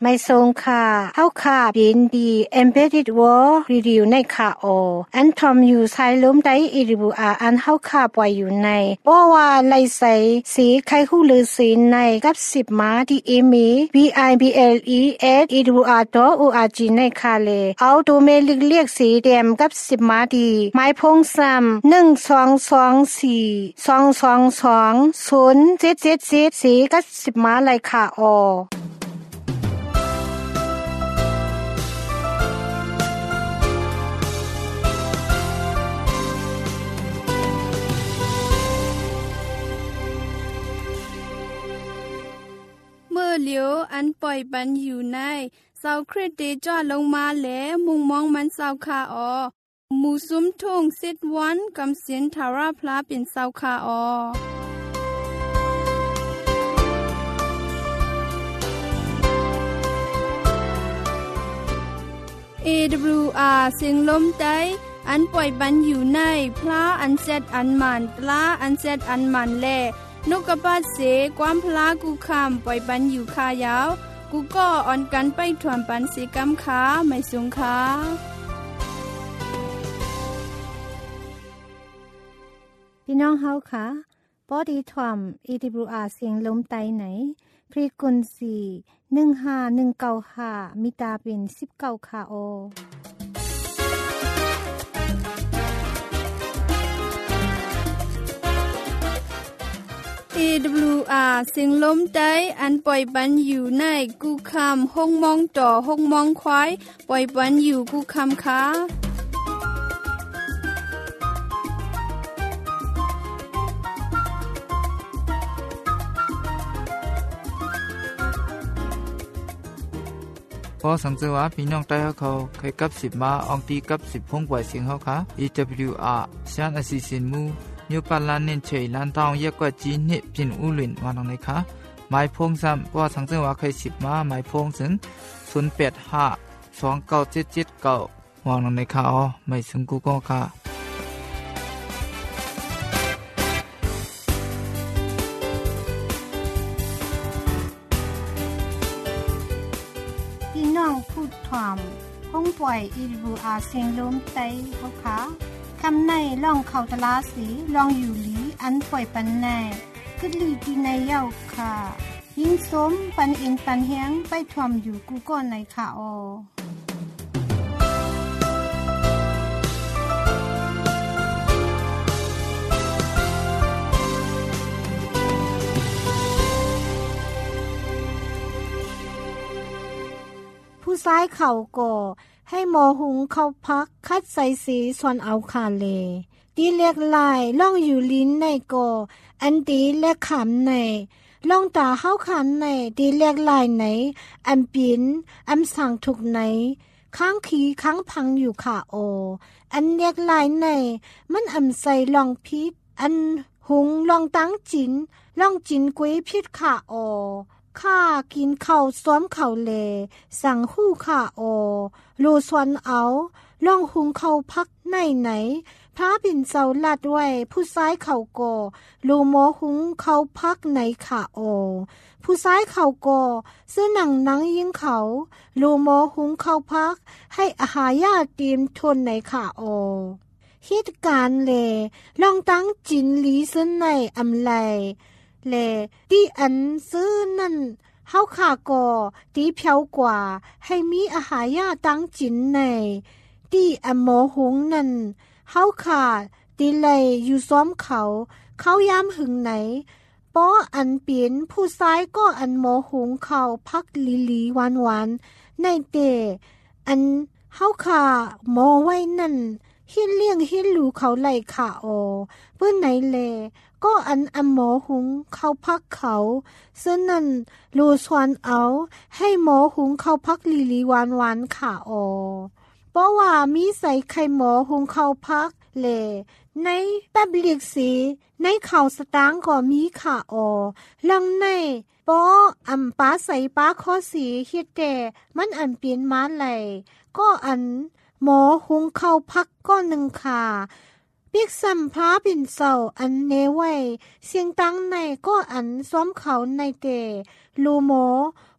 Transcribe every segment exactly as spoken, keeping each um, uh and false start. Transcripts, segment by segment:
ไม่ทรงค่ะเฮาค่ะยินดี Embedded World Review ในค่ะโออันทอมอยู่ใช้ล้มได้อีริบูอาอันเฮาค่ะปล่อยอยู่ในบ่ว่าไลใสสีไข่ฮู้ลือสีในกับสิบมาที่อีมี บี ไอ บี แอล อี เอส อี ดับเบิลยู อาร์ ดอท โอ อาร์ จี ในค่ะเลเอาตัวเมลิกเรียกสีแดงกับสิบมาดีไม้พงซ้ำหนึ่ง สอง สอง สี่ สอง สอง สอง ศูนย์ เจ็ด เจ็ด เจ็ดสีกับสิบมาเลยค่ะโอเมื่อเหลียวอันปล่อยปันอยู่ในเสาคริสเตจอลงมาแหลมุงมองมันเสาคาออหมู่ซุ้มทุ่งสิดวันกำเสียนทาราพลาเป็นเสาคาออ เอ ดับเบิลยู อาร์ เสียงลมใจอันปล่อยปันอยู่ในพระอันเซดอันมันตลาอันเซดอันมันแลนกกระปาดเสความพลากูคำปล่อยปันอยู่คายาวกูก็อ่อนกันไปถ่วมปันเสกำขาไม่สูงขาพี่น้องเฮาค่ะปอดีถ่วม เอ ดับเบิลยู อาร์ เสียงลมไตไหนพรีกุนสีหนึ่งห้าหนึ่งเก้าห้ามิตาเป็นสิบเก้าค่ะโอเอ ดับเบิลยู อาร์ เสียงลมใจอันปล่อยปันอยู่ในกูคำห้องมองต่อห้องมองควายปล่อยปันอยู่กูคำขาพอสังเกตว่าพี่น้องใต้เขาเคยกับสิบมาอองตีกับสิบพงปล่อยเสียงเขาค่ะ อี ดับเบิลยู อาร์ ชานอสิสินมูนิวปาลานเน้นเฉยลานตองเยอะกว่าจีนนิพินอุลินวานตรงไหนคะหมายพงซ้ำพอสังเกตว่าเคยสิบมาหมายพงถึงศูนย์แปดห้าสองเก้าเจ็ดเจ็ดเก้าวางตรงไหนคะอ๋อไม่ถึงกูก็ค่ะพูดถ่อมห้องปล่อย อี ดับเบิลยู อาร์ เสียงลมไตเขาค่ะคำในล่องเขาตลาสีลองอยู่หลีอันปล่อยปันในกึดลีดีในเย้าค่ะยิ่งสมปันอินปันเฮียงไปถ่อมอยู่กูก่อนในค่ะออผู้ซ้ายเข่าก่อให้หมอหุงเข้าพักคัดใส่สีส่วนเอาคาเลดีเล็กลายล่องอยู่ลิ้นในก่ออันดีเล็กขำในล่องตาเข้าขำในดีเล็กลายไหนอันปินอันสั่งถูกไหนข้างขีข้างพังอยู่ค่ะโออันเล็กลายในมันอันใส่ลองพิษอันหุงลองตั้งจินลองจินกุ้ยพิษค่ะโอข้ากินข้าวซ้อมข้าวเลสั่งหู้ข้าโอรูสวนเอาล่องหุงข้าวพักในไหนพระบินเจ้าลัดไว้ผู้ซ้ายเข่าก่อรูโมหุงข้าวพักในข้าโอผู้ซ้ายเข่าก่อซื้อหนังหนังยิงเขารูโมหุงข้าวพักให้อาหารยาเตรียมทนในข้าโอเหตุการณ์เลลองตั้งจินลีซึ่งในอำไลเลที่อันซื้อนั่นเฮาขาก่อตีเพียวกว่าให้มีอาหารยาตั้งจินในที่อันโมหงนั่นเฮาขาตีเลยอยู่ซ้อมเขาเขายามหึงไหนป้ออันเปลี่ยนผู้ซ้ายก็อันโมหงเขาพักลีลีหวานหวานในเตอันเฮาขาโมไว้นั่นฮิเลี่ยงฮิลูเขาไหลขาโอเพื่อไหนเลก็อันอันหมอหุงเขาพักเขาซึ่งนั่นรูสวนเอาให้หมอหุงเขาพักลีลีหวานหวานขาโอเพราะว่ามีใส่ไข่หมอหุงเขาพักเลในแป๊บเลียกสีในข่าวสตางก็มีขาโอลังในป้ออันป้าใส่ป้าข้อสีเฮ็ดแต่มันอันเปลี่ยนมาไหลก็อันหมอหุงเข้าพักก้อนหนึ่งค่ะปิกสัมพาปิ่นเศร้าอันเนไว้เสียงตังในก็อันซ้อมเขาในเตลูโมห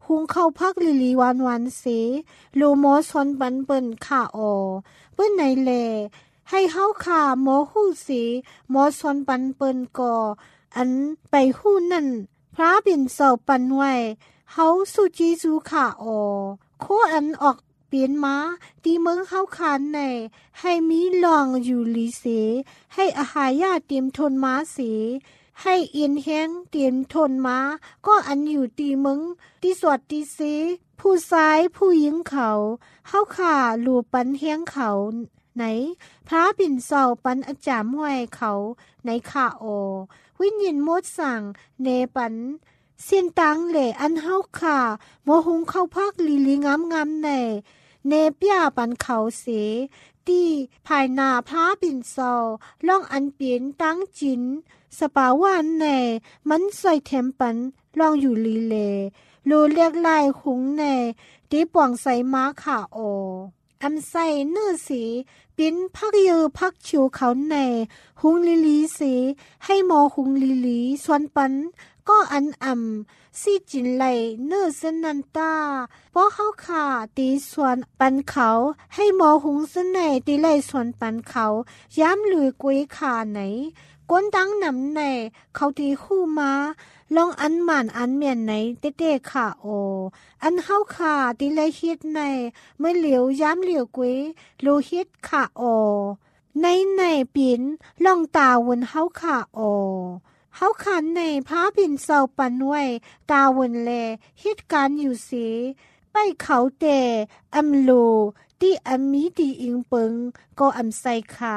หุงข้าวพักลิลีวันวันเสโลโมซอนปันเปิ่นข่าออเปิ้นไหนแลให้เฮาข่าหมอฮู้สีหมอซอนปันเปิ่นก่ออันไปฮู้นั่นพระบินเสาปันไว้เฮาสุจีจูข่าออโคอันออกเปลี่ยนมาตีเมืองเฮาคานในให้มีลองอยู่ลีเสให้อาหายาเตรียมทนมาเสให้เอียนแห้งเตรียมทนมาก็อันอยู่ตีเมืองตีสวดตีเสผู้ซ้ายผู้หญิงเขาเฮาข่าลูปันแห้งเขาไหนพระบินเสาปันอาจามห้วยเขาในข่าออวิญญาณมดสั่งเนปันเสียนตังเหล่อันเฮาข่าโมหุงเข้าพักลีลีงามงามในเนปยาปันเขาเสตีภายนาพระบินเสาล่องอันเปลี่ยนตั้งจินสปาวานในมันใส่เทมปันล่องอยู่ลีเลรูเรียกลายหุงในตีป่วงใส่ม้าข่าอออำใส่เนื้อสีปิ้นพักยือพักชิวเขาในหุงลิลีสีให้หมอหุงลิลีส่วนปันก็อันอ่ำซีจินไหลเนื้อเส้นนันตาเพราะเขาขาตีส่วนปันเขาให้หมอหุงเส้นในตีไหลส่วนปันเขาย้ำหรือกุยขาไหนก้นตั้งนำในเขาตีคู่มาลองอันหมานอันเมียนในเต้เต้ขาโออันเฮาขาตีไหลเฮ็ดในเมื่อเหลียวย้ำเหลียวกุยโลเฮ็ดขาโอในในปิ่นลองตาวนเฮาขาโอเฮาขันในพระบินเสาปันไว้ตาวนแลเหตุการณ์อยู่เสีไปเขาแต่อำโลที่อำมีดีอิงเปิงก็อำใส่ค่ะ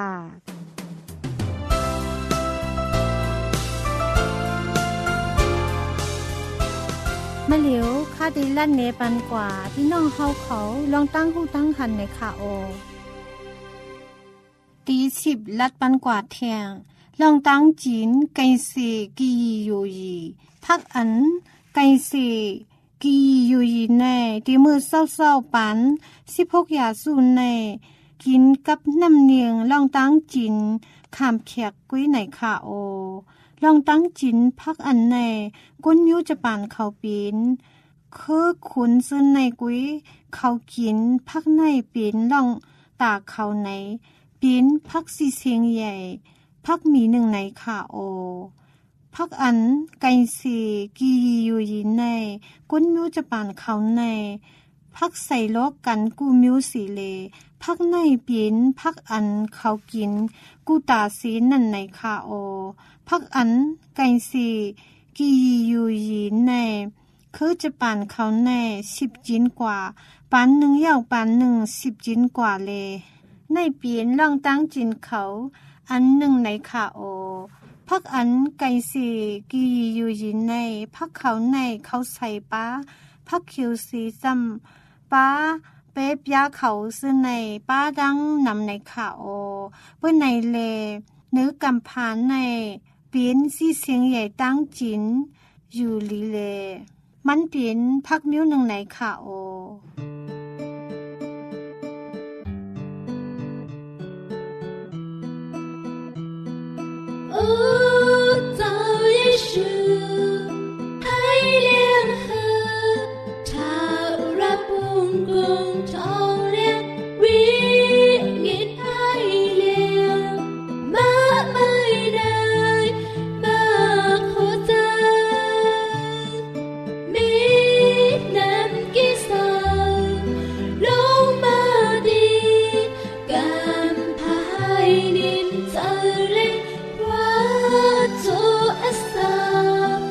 มาเหลียวคาดิลั่นเนปันกว่าพี่น้องเฮาเขาลองตั้งหูตั้งหันในค่ะโอตีสิบลัดปันกว่าแทงลองตั้งจีนไกเสกีอยู่ยีพักอันไกเสกีอยู่ยีในที่มือเศร้าๆปันสิบหกยาสูนในกินกับน้ำเนียงลองตั้งจีนขามแขกกุ้ยไหนค่ะโอลองตั้งจินพักอันในก้นมิวจะปานเขาปีนคือขุนซึ่งในกุ้ยเขากินพักในปีนลองตาเขาไหนปีนพักสีเสียงใหญ่พักมีหนึ่งในขาโอพักอันไกสีกีอยู่ยินในก้นมิวจะปานเขาในพักใส่ล้อกันกูมิวสีเลพักในปีนพักอันเขากินกูตาสีนั่นในขาโอพักอันไกสีกีอยู่ยีในคือจะปานเขาในสิบจินกว่าปานหนึ่งยาวปานหนึ่งสิบจินกว่าเลในเปลี่ยนล่องตั้งจินเขาอันหนึ่งในขาโอพักอันไกสีกีอยู่ยีในพักเขาในเขาใส่ป้าพักคิวสีจำป้าเป๊บยาเขาซึ่งในป้าดังนำในขาโอเพื่อในเลเนื้อกำพานในเปลี่ยนสีเสียงใหญ่ตั้งจินอยู่ลีเลมันเปลี่ยนพักมิ้วหนึ่งในขาโอโอ้เจ้าเยซูให้เลี้ยงเธอถ้ารับบุญกุงทองเลี้ยงวิงิดให้เลี้ยงมาไม่ได้มาขอใจมีน้ำกิสาลงมาดีกันพายนินเธอเล็กว่าโจอัสสา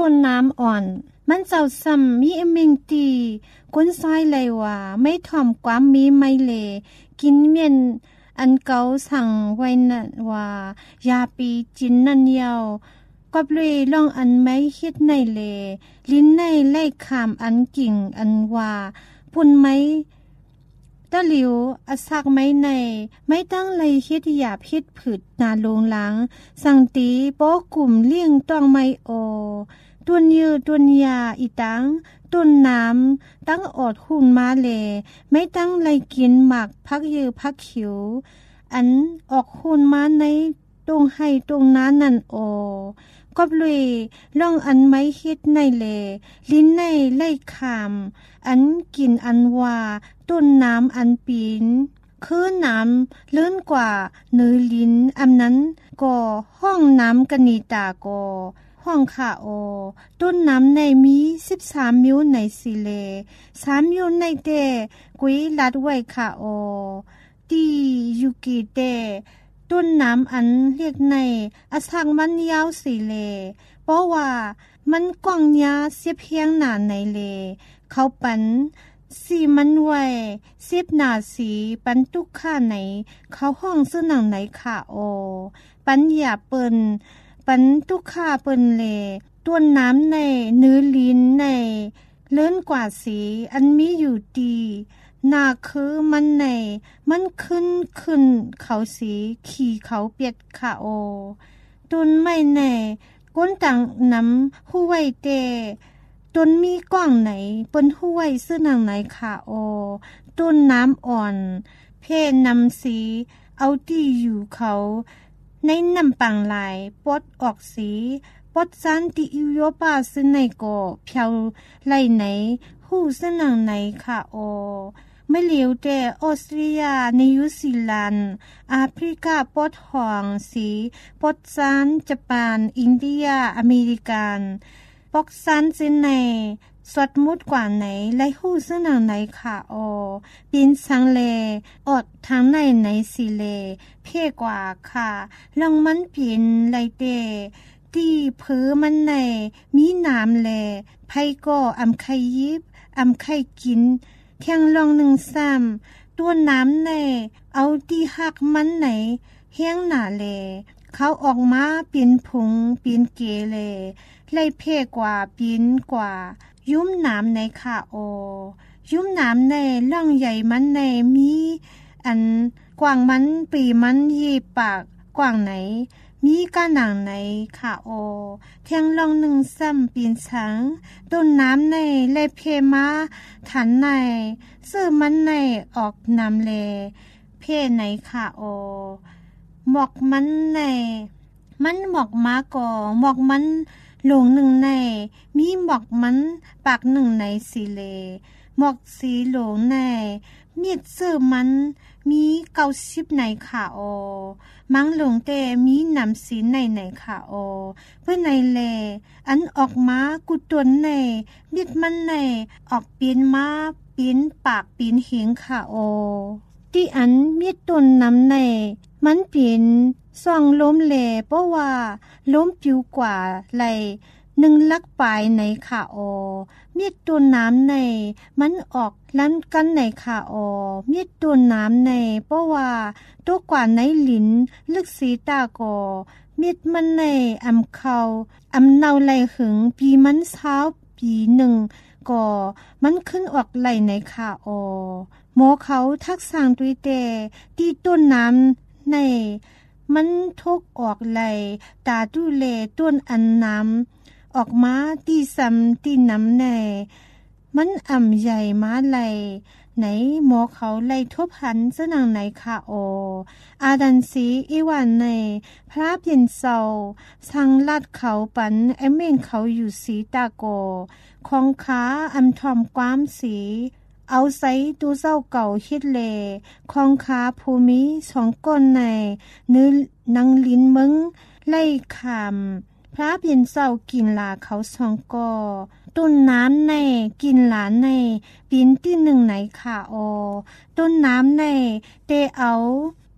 ต้นน้ำอ่อนมันเจ้าซ้ำมีเอมิงตีก้นซ้อยเลยว่าไม่ถ่อมความมีไม่เลกินเมียนอันเก่าสั่งไว้นั่นว่ายาปีจินนั่นเยาวก็เลยลองอันไม่คิดในเลลิ้นในไล่ขามอันกิ่งอันว่าปุ่นไม้ตะหลิวอสักไม้ในไม่ตั้งเลยคิดหยาบคิดผืดนาลงหลังสังตีโป๊กลุ่มเลี่ยงต้องไม่โอตุนยืตุนยาอีตังตุนน้ำตั้งอดหุ่นมาเลไม่ตั้งเลยกินหมักพักยือพักขิวอันออกหุ่นมาในตรงให้ตรงนั้นนั่นโอก็เลยล่องอันไม่คิดในเลลิ้นในไล่ขามอันกินอันว่าต้นน้ำอันปีนคือน้ำเลื่อนกว่าเนื้อลิ้นอันนั้นก็ห้องน้ำกนิตาก็ห้องขาโอต้นน้ำในมีสิบสามมิวในสิเลสามมิวในเตกุยลัดไว้ขาโอตียูกิเตต้นน้ำอันเรียกในอสักมันยาวสีเลเพราะว่ามันกว้างยาเสียเพียงหนาในเลเขาปันสีมันไว้เสียบหนาสีปันตุกข้าไหนเขาห้องซื้อหนังไหนค่ะโอปันหยาเปินปันตุกข้าเปินเลต้นน้ำในเนื้อลิ้นในเลื่อนกว่าสีอันมีอยู่ดีนาคือมันในมันขึ้นขึ้นเขาสีขี่เขาเปียดขาโอต้นไม่แน่ก้นต่างน้ำหู้ไว้เตต้นมีกว้างไหนปนหู้ไว้ซื้อหนังไหนขาโอต้นน้ำอ่อนเพนำสีเอาที่อยู่เขาในน้ำปังลายปดออกสีปดซันติอิโยปาซึ่งในก็เพียวไหลไหนหู้ซึ่งหนังไหนขาโอไม่เหลียวแต่ออสเตรียนิวซีแลนด์แอฟริกาปดหองสีปดซานญี่ปุ่นอินเดียอเมริกันปอกซานเจนในสวดมุดกว่าไหนไล่หู้ซึ่งหนังไหนค่ะโอปินสังเลอดทางในไหนสีเลเพ่กว่าค่ะลองมันปินไล่เตที่เผือมันในมีน้ำเลไพก็อำไข่ยิบอำไข่กินเที่ยงลองหนึ่งซ้ำตัวน้ำในเอาที่หักมันไหนเฮี้ยงหนาเลเขาออกมาปีนผงปีนเกเลไล่เพ่กว่าปีนกว่ายุ่มน้ำในขาโอยุ่มน้ำในล่องใหญ่มันในมีอันกว้างมันปีมันยีปากกว้างไหนมีก้านหนังในขาโอเทียงลองหนึ่งซ้ำปีนช้างต้นน้ำในไล่เพมาถันในเสื้อมันในออกน้ำเลเพในขาโอหมอกมันในมันหมอกมาก่อหมอกมันหลงหนึ่งในมีหมอกมันปากหนึ่งในสีเลหมอกสีหลงในมีดเสื้อมันมีเก้าสิบในขาโอมังหลงแต่มีน้ำสีในในขาโอเพื่อในเลอันออกมากุตวนในมีดมันในออกปีนมาปีนปากปีนเหียงขาโอที่อันมีดต้นน้ำในมันปีนส่องล้มเลเพราะว่าล้มปิวกว่าไหลหนึ่งลักปลายในขาโอมีดต้นน้ำในมันออกลั่นกันในขาโอมีดต้นน้ำในเพราะว่าตัวกว่าในลิ้นลึกสีตาโกมีดมันในอำเขาอำเนาไหลหึงปีมันเช้าปีหนึ่งก็มันขึ้นออกไหลในขาโอหมอเขาทักสั่งตุยเตที่ต้นน้ำในมันทุกออกไหลตาดูเลต้นอันน้ำออกมาที่ซ้ำที่น้ำในมันอ่ำใหญ่มาไหลไหนหมอเขาไล่ทบหันเสนังไหนค่ะโออาดันสีอีวันในพระเพียนเศร้าสังลัดเขาปันไอเม่งเขาอยู่สีตาโกของขาอำทอมความสีเอาไซตูเจ้าเก่าฮิตเลคองคาภูมิสองก้นในเนื้อนังลิ้นมึงไล่คำพระเพียนเศร้ากินลาเขาสองกอต้นน้ำในกินหลานในปีนที่หนึ่งไหนขาโอต้นน้ำในเตเอาป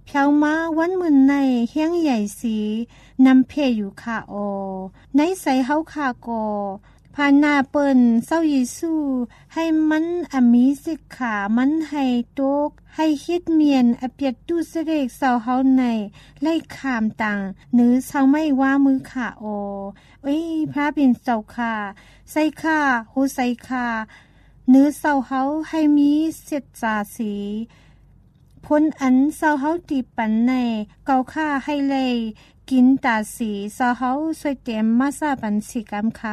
เพียวมาวันมืนในเฮียงใหญ่สีนำเพอยู่ค่ะโอในใส่เฮาค่ะกอพานาเปิ้นเศร้าเยซูให้มันอมีสิกขามันให้ตกให้คิดเมียนอเปียดตุเสเรกเศร้าเฮาในไล่ขามตังหรือเศร้าไม่ว่ามือค่ะโอเอ้ยพระเป็นเศร้าค่ะใส่ค่ะโหใส่ค่ะเนื้อเศร้าเฮาให้มีเสร็จจาสีพ้นอันเศร้าเฮาตีปันในเกาค่าให้เลยกินตาสีเศร้าเฮาสวยเต็มมาซาบันสีกรรมค่ะ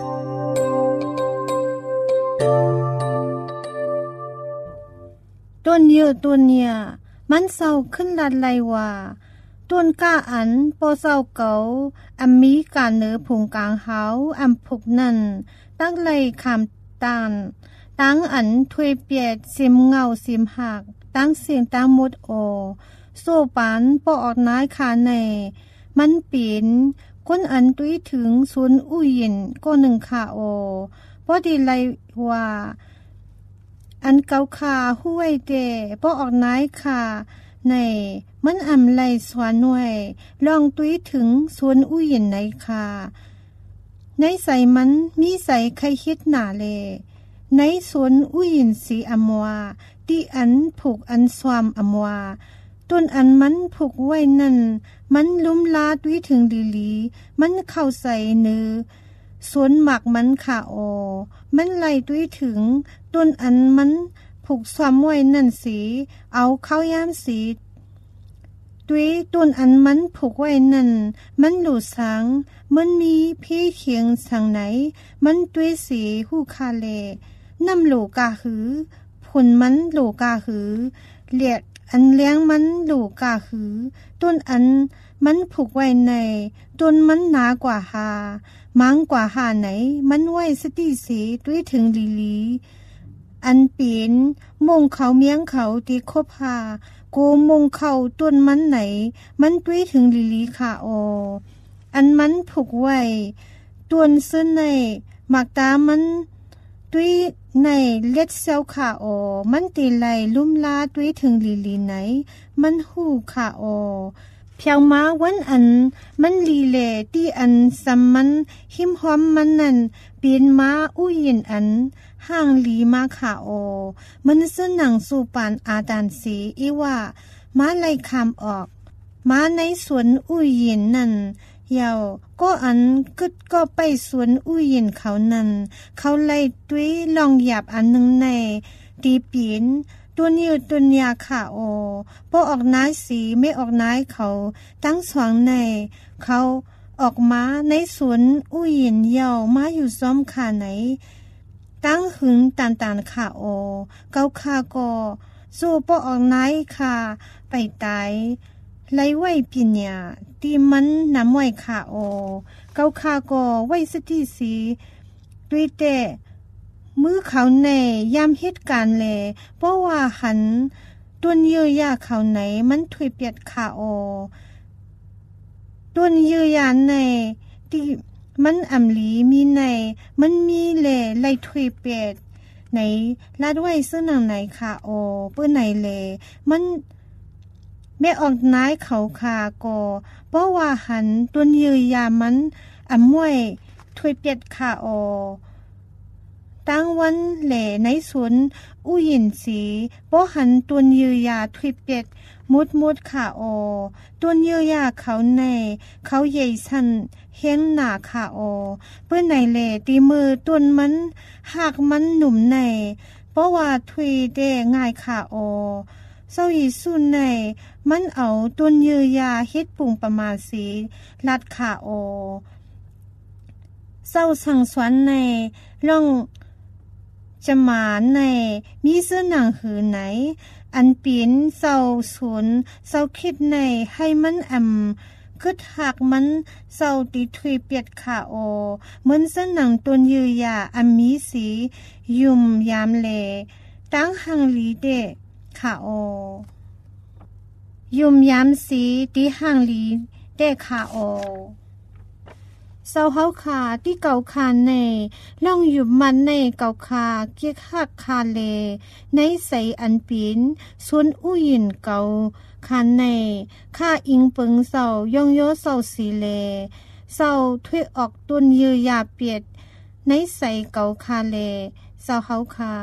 ต้นเยอะต้นเนี่ยมันเศร้าขึ้นลัดไลว่าต้นก้าอันปอเศร้าเก่าอันมีการเนื้อผงกลางเฮาอันพุกนั่นตั้งไลคำตานตั้งอันถวยเปียดซิมเงาซิมหักตั้งเสียงตั้งหมดโอโซปานปอออกน้ายขาในมันปีนก้นอันตุ้ยถึงศูนย์อุ้ยนก็หนึ่งขาโอพอดีไลว่าอันเกาขาห้วยเดปอออกน้ายขาในมันอำไลสวานวยลองตุ้ยถึงศูนย์อุ้ยนในขาในใส่มันมีใส่ใครคิดหนาเลในสวนอุ้ยนสีอมวาที่อันผูกอันสวามอมวาต้นอันมันผูกไว้นั่นมันลุ่มลาดวิถึงลีลีมันเข้าใส่เนื้อสวนหมักมันขาโอมันไล่ด้วยถึงต้นอันมันผูกสวามไว้นั่นสีเอาเข้าย่ามสีด้วยต้นอันมันผูกไว้นั่นมันหลุดสังมันมีพี่เคียงสังไหนมันด้วยสีหูคาเลน้ำหลูกาหือผลมันหลูกาหือเลียดอันเลี้ยงมันหลูกาหือต้นอันมันผูกไว้ในต้นมันหนากว่าหามังกว่าหาไหนมันไว้สติสีด้วยถึงลีลีอันปีนมงเขาเมียงเขาตีคบหาโกมงเขาต้นมันไหนมันด้วยถึงลีลีค่ะโออันมันผูกไว้ต้นซึ่งในหมากตามันด้วยในเล็ดเซลขาโอมันตีไหลลุ่มลาด้วยถึงลีลีไหนมันหูขาโอเพียงมาวันอันมันลีเลที่อันซัมมันหิมหอมมันนั่นเปลี่ยนมาอุ้ยยินอันห่างลีมาขาโอมันซึ่งหนังสู่ปานอาดานสีอีว่ามาไล่คำออกมาในสวนอุ้ยยินนั่นยาวก็อันกึดก็ไปสวนอุ้ยยินเขานั่นเขาไล่ด้วยลองหยาบอันหนึ่งในตีปีนตัวนิ้วตัวยาขาโอพอออกน้ายสีไม่ออกน้ายเขาตั้งสวงในเขาออกมาในสวนอุ้ยยินยาวมาอยู่ซ้อมขาไหนตั้งหึงตานตานขาโอเกาคากอสู้พอออกน้ายขาไปตายไล่ไว้ปิญญาที่มันนำไว้ขาโอเกาคากอไว้สติสีด้วยแต่มือเขาในยามเหตุการณ์แลเพราะว่าหันต้นเยื่อยาเขาไหนมันถุยเปียดขาโอต้นเยื่อยาในที่มันอำลีมีในมันมีแลไล่ถุยเปียดไหนลาดไว้ซึ่งหนังไหนขาโอเปื้อไหนแลมันแม่ออกน้ายเขาคากอเพราะว่าหันต้นเยื่อยามันอำมวยถุยเปียดขาโอตั้งวันแหล่ในสวนอุ้ยินสีป้อหันตัวนเยือยาทุยเป็ดมุดมุดขาโอตัวนเยือยาเขาในเขาใหญ่สันเห็นหนาขาโอเพื่อในแหล่ตีมือตัวนมันหากมันหนุ่มในเพราะว่าทุยเดง่ายขาโอเศร้าอีสุนในมันเอาตัวนเยือยาเฮ็ดปุ่งประมาณสีลัดขาโอเศร้าสังสวนในล่องจะหมาในมีเสื้อหนังหือไหนอันปีนเศร้าสวนเศร้าคิดในให้มันแอมคึดหักมันเศร้าตีทุยเปียดขาโอเหมือนเสื้อหนังตัวนยือยาอันมีสียุ่มยามเลตั้งหังลีเดขาโอยุ่มยามสีตีหังลีเดขาโอเศร้าเฮาคาที่เก่าคาในล่องอยู่มันในเก่าคาเกียกหักคาเลในใสอันปีนส่วนอุ้ยินเก่าคันในข้าอิงเปิงเศร้าย่องโยเศร้าสีเลเศร้าถ้วยออกต้นยือยาเปียดในใส่เก่าคาเลเศร้าเฮาคา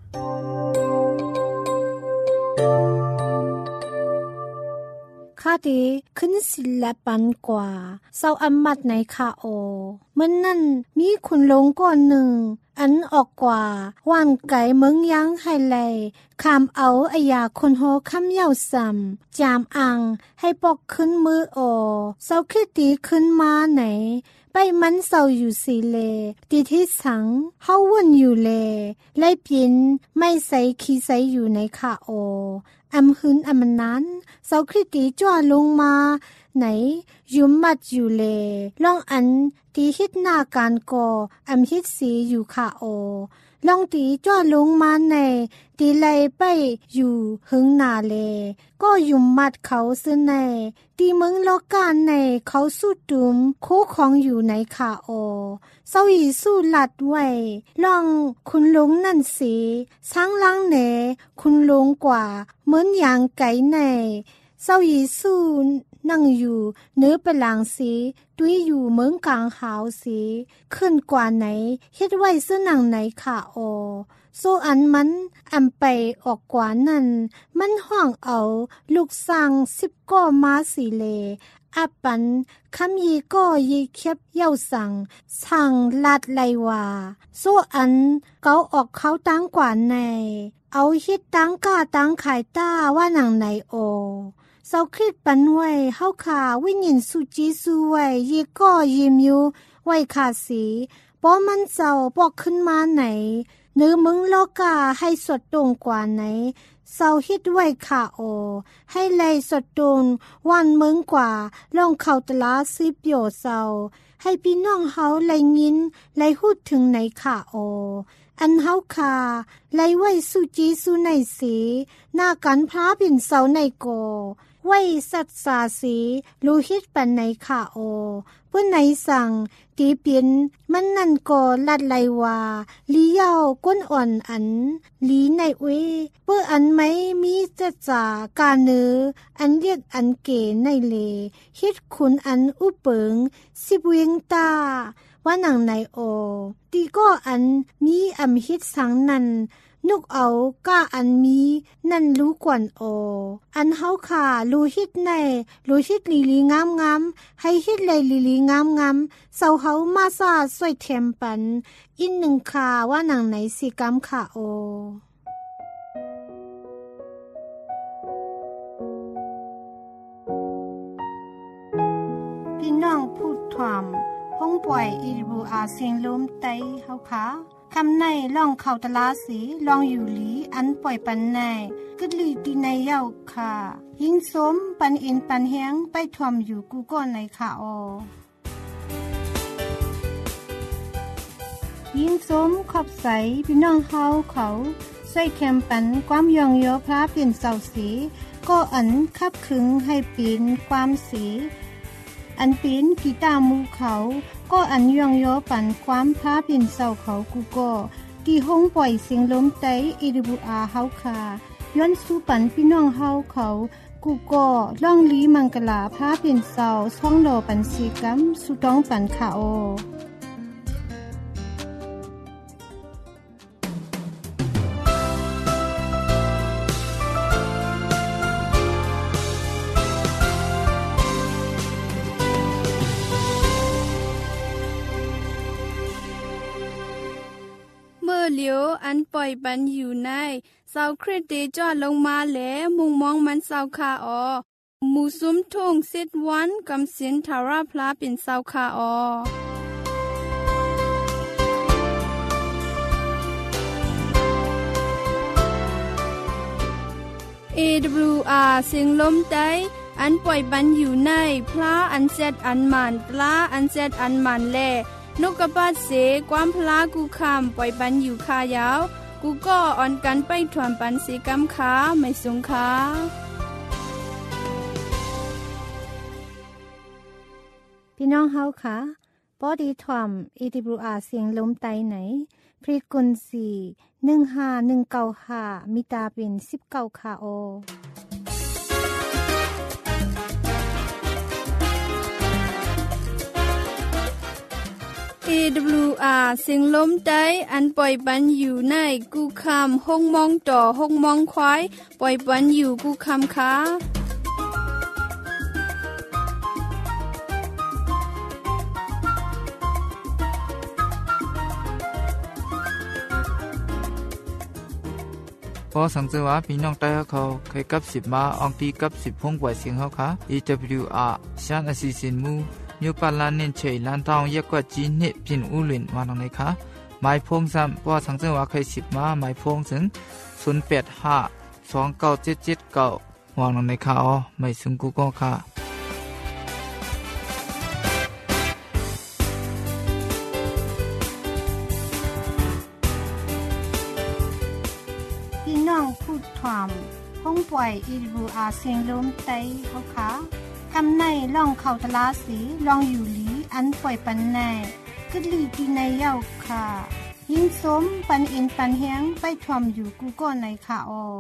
ข้าดีขึ้นศิลปันกว่าเศร้าอำมัดในคาโอเมื่อนนั่นมีคุณลงก่อนหนึ่งอันออกกว่าว่านไก่เมืองยังไฮไลคามเอาอายาคนโฮคำเย่าซ้ำจามอังให้ปอกขึ้นมือโอเศร้าคิดตีขึ้นมาไหนไปมันเศร้าอยู่สีเลตีที่สังเฮาวุ่นอยู่เลไล่ปินไม่ใส่ขี้ใส่อยู่ในคาโออำหืนอำนั้นเศร้าคิดตีจ้วลงมาไหนยุมมัดอยู่เลล่องอันตีฮิตหน้าการก่ออำฮิตสีอยู่คาโอลองตีจ้วลงมาในตีไลไปอยู่หึงนาเลก็ยุมมัดเขาซึ่งในตีเมืองโลกาในเขาสู้ตุมคู่ของอยู่ในคาโอเศร้าอีสู้หลัดไว้ลองคุณลุงนั่นสีช้างล้างเนคุณลุงกว่าเหมือนอย่างไก่ในเศร้าอีสู้นั่งอยู่เนื้อปลางสีตุ้ยอยู่เมืองกลางหาวสีขึ้นกว่าไหนเฮ็ดไว้ซึ่งหนังไหนค่ะโอโซอันมันอำไปออกกว่านั้นมันห้องเอาลูกสร้างสิบก้อมาสีเลอาปันคำยีก็ยีเข็บเย้าสั่งสั่งลาดไลว่าโซอันเกาออกเขาตั้งกว่าในเอาฮิตตั้งกาตั้งขายต้าว่าหนังไหนโอเศร้าคลิดปันไว้เฮาขาวิญญาณสุจีสุไว้ยีก็ยิมอยู่ไว้ขาสีป้อมันเศร้าปอกขึ้นมาไหนเนื้อมึงโลกาให้สดตรงกว่าไหนเศร้าฮิตไว้ขาโอให้ไล่สดตรงวันมึงกว่าลองเข้าตลาซื้อเปียวเศร้าให้พี่น้องเฮาไล่ยินไล่พูดถึงในขาโออันเฮาคาไล่ไว้สุจีสุในสีหน้ากันพระปิ่นเสาในโกไว้สัตสาสีลูฮิตปันในขาโอเพื่อไหนสั่งตีเปียนมันนั่นก็ลัดไลว่าลีเยาก้นอ่อนอันลีในเวเพื่ออันไม่มีจะจากาเนื้ออันเรียกอันเก๋ในเลฮิตคุณอันอุเปิงสิบเวงตาว่าหนังในโอตีก็อันมีอำฮิตสังนันนุกเอาก้าอันมีนั่นรู้กวนโออันเฮาขารู้ฮิตในรู้ฮิตลีลีงามงามให้ฮิตเลยลีลีงามงามเศร้าเฮามาซาสวยเทมปันอินหนึ่งขาว่าหนังไหนสิกำขาโอพี่น้องพูดถ่อมห้องปล่อยอีบูอาเสียงลมไตเฮาขาคำในล่องเข้าตลาสีลองอยู่หลีอันปล่อยปันในกึดลีตีในเย้าค่ะยิงสมปันอินปันเฮียงไปทอมอยู่กูก็ในค่ะอยิงสมขอบใสพี่น้องเฮาเขาใส่แคมปันความยองโยพระเปลี่ยนเสาสีก็อันคับขึงให้ปีนความสีอันปีนกีตามูเขาก็อันยองโยปันความพาปิ่นเศร้าเขากูก็ที่ห้องปล่อยเสียงลมไตอีดิบูอาเฮาคาย้อนสู้ปันพี่น้องเฮาเขากูก็ล่องลีมังกลาพาปิ่นเศร้าช่องโลปันสีกัมสุต้องปันขาโอเหลียวอันปล่อยปันอยู่ในเสาคริสเตจอดลงมาแล้วมุงมองมันเสาคาออมูซุมทุ่งสิดวันกำสินทาราพลาเป็นเสาคาออ เอ ดับเบิลยู อาร์ เสียงลมไต้อันปล่อยปันอยู่ในพระอันเซดอันมันตลาอันเซดอันมันแลนกกระปาดเสความพลากูคำปล่อยปันอยู่คายาวกูก็อ่อนกันไปถ่วมปันสีกำขาไม่สงขาพี่น้องเฮาค่ะปอดีถ่วม เอ ดับเบิลยู อาร์ เสียงลมไต้ไหนพรีกุนสีหนึ่งห้าหนึ่งเก้าห้ามิตาเป็นสิบเก้าคาโอเอ ดับเบิลยู อาร์ เสียงลมใต้อันปล่อยปันอยู่ในกูคำห้องมองต่อห้องมองควายปล่อยปันอยู่กูคำค่ะพอสังเกตว่าพี่น้องใต้เขาเคยกับสิบมาอองตีกับสิบพงกว่าเสียงเขาค่ะ อี ดับเบิลยู อาร์ ชานอสิสินมูนิวปาลานเน้นเฉยลานตองเยกกว่าจีเนพินอุลินวานตรงไหนคะหมายพงซ้ำพอสังเกตว่าเคยสิบมาหมายพงถึงศูนย์แปดห้าสองเก้าเจ็ดเจ็ดเก้าวางตรงไหนคะอ๋อไม่ซึ่งกูก็ค่ะพี่น้องพูดความห้องป่วย อี ดับเบิลยู อาร์ เสียงลมใต้เขาค่ะคำในล่องเขาทลาสีล่องอยู่หลีอันป่วยปันในกึดลีตีในเย้าค่ะยิ่งสมปันอินปันเฮียงไปทวมอยู่กูก็ในค่ะออ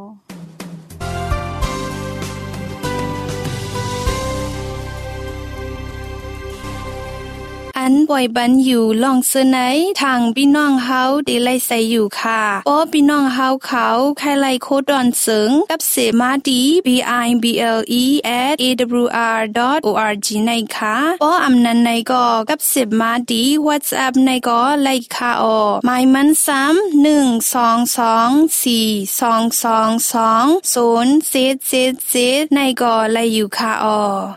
อันป่วยบันอยู่ลองเสนอทางพี่น้องเฮาได้ไล่ใส่อยู่ค่ะป้อพี่น้องเฮาเขาใครไล่โคดอนเสิงกับเสมาดี บี ไอ บี แอล อี แอท เอ ดับเบิลยู อาร์ ดอท โอ อาร์ จี ในค่ะป้ออำนันในก็กับเสมาดี WhatsApp ในก็ไล่ค่ะออหมายมันซ้ำหนึ่ง สอง สอง สี่ สอง สอง สอง ศูนย์ เจ็ด เจ็ด เจ็ดในก็ไล่อยู่ค่ะออ